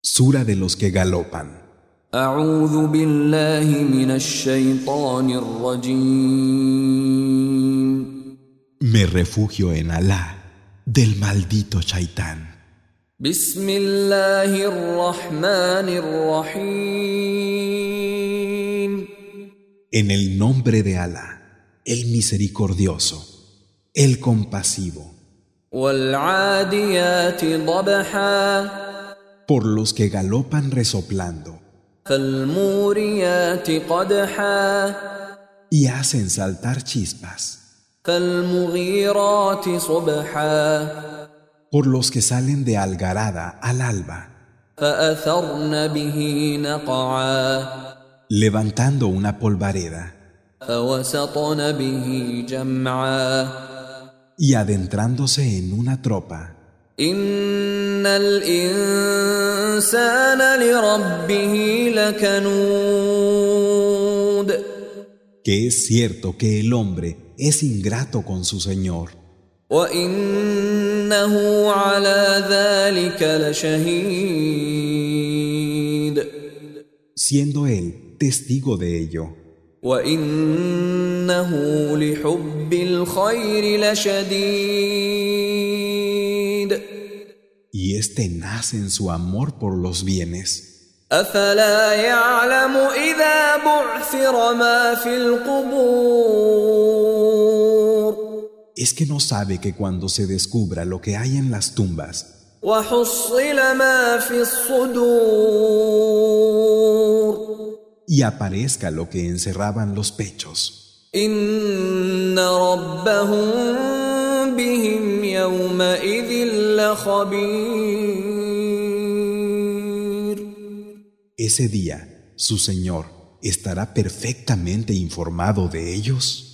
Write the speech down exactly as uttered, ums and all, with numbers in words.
Sura de los que galopan. أعوذ بالله من الشيطان الرجيم. Me refugio en Alá del maldito Shaitán. بسم الله الرحمن الرحيم. En el nombre de Alá, el misericordioso, el compasivo. والعاديات ضبحا. Por los que galopan resoplando فالموريات قدحا. y hacen saltar chispas. فالمغيرات صبحا. Por los que salen de algarada al alba, فأثرن به نقعا. levantando una polvareda فوسطن به جمعا. y adentrándose en una tropa. إن الإنسان لربه لكنود. Que es cierto que el hombre es ingrato con su Señor, وإنه على ذلك لشهيد. siendo él testigo de ello, وإنه لحب الخير لشديد. y es tenaz en su amor por los bienes. أفلا يعلم إذا بعثر ما في القبور. ¿Es que no sabe que cuando se descubra lo que hay en las tumbas وحصل ما في الصدور. y aparezca lo que encerraban los pechos? إن ربهم بهم يومئذ لخبير. Ese día, su Señor estará perfectamente informado de ellos.